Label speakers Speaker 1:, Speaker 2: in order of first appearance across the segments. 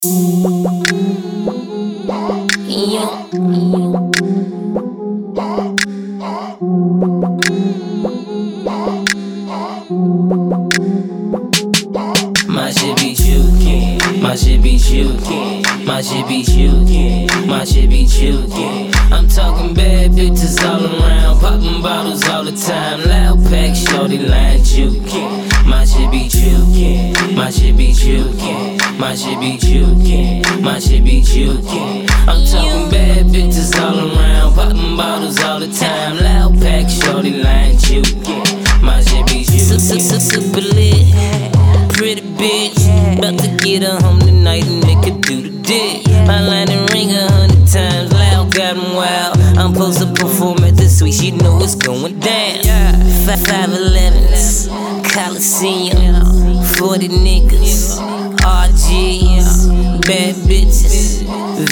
Speaker 1: My shit be jukin', my shit be jukin', my shit be jukin', my shit be jukin'. I'm talking bad bitches all around, poppin' bottles all the time, loud pack, shorty line jukin'. My shit be jukin', my shit be jukin', my shit be jukin', my shit be jukin'. I'm talking bad bitches all around, poppin' bottles all the time, loud pack, shorty line jukin'. My shit be jukin', super lit. Pretty bitch, about to get her home tonight and make her do the dick. My line and ring 100 times, loud, got 'em wild. I'm supposed to perform at the suite, she know it's going down. 5'11's, Coliseum, 40 niggas, RGs, bad bitches,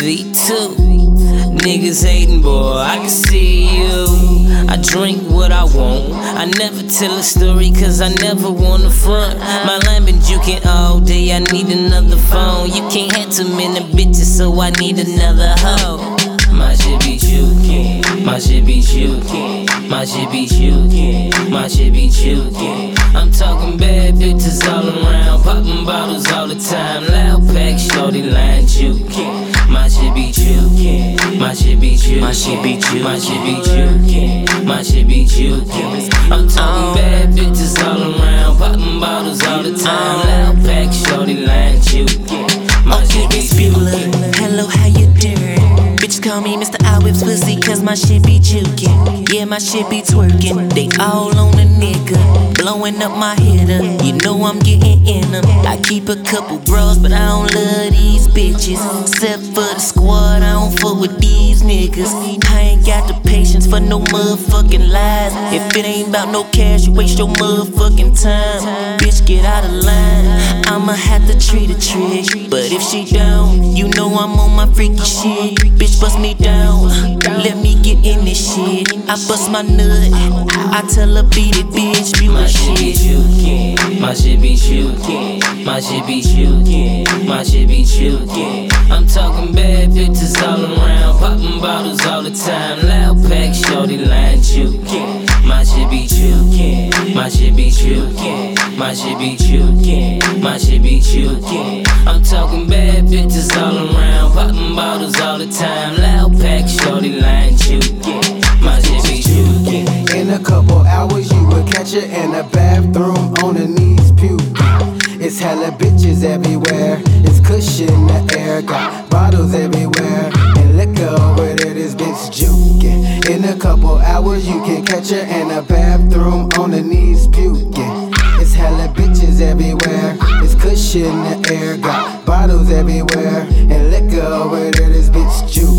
Speaker 1: V2. Niggas hating, boy, I can see you. I drink what I want, I never tell a story cause I never wanna front. My line been juking all day, I need another phone. You can't have too many bitches, so I need another hoe. My shit be jukin', my shit be jukin', my shit be jukin', my shit be jukin'. I'm talking bad bitches all around, poppin' bottles all the time, loud pack, shorty line jukin'. My shit be jukin', my shit be jukin', my shit be jukin', my shit be jukin', my shit be jukin'. I'm talking bad bitches all around, poppin' bottles all the time, loud pack, shorty line jukin'. My shit be jukin'.
Speaker 2: Hello, how you doing? Bitches call me Mr. I Whips Pussy cause my shit be jukin'. Yeah, my shit be twerking. They all on a nigga, blowing up my header. You know I'm getting in them. I keep a couple bros, but I don't love these bitches. Except for the squad, I don't fuck with these niggas. I ain't got the patience for no motherfucking lies. If it ain't about no cash, you waste your motherfucking time. Bitch, get out of line. I'ma have to treat a trick, but if she down, you know I'm on my freaky shit. Bitch, bust me down, let me get in this shit. I bust my nut, I tell her beat it, bitch, you
Speaker 1: my
Speaker 2: a
Speaker 1: shit be
Speaker 2: shit.
Speaker 1: jukin', my shit be jukin', my shit be jukin', my shit be jukin'. I'm talking bad bitches all around, poppin' bottles all the time, loud pack, shorty line jukin'. My shit be jukin', my shit be jukin', my shit be jukin', my shit be jukin'. I'm talking bad bitches all around, poppin' bottles all the time, loud pack, shorty line jukin'. My shit be jukin'.
Speaker 3: In a couple hours you will catch her in the bathroom on her knees puking. It's hella bitches everywhere, it's cushion the air, got bottles everywhere, and liquor over there, this bitch juking. In a couple hours you can catch her in the bathroom on her knees puking. It's hella bitches everywhere, it's cushion the air, got bottles everywhere, and liquor over there, this bitch juking.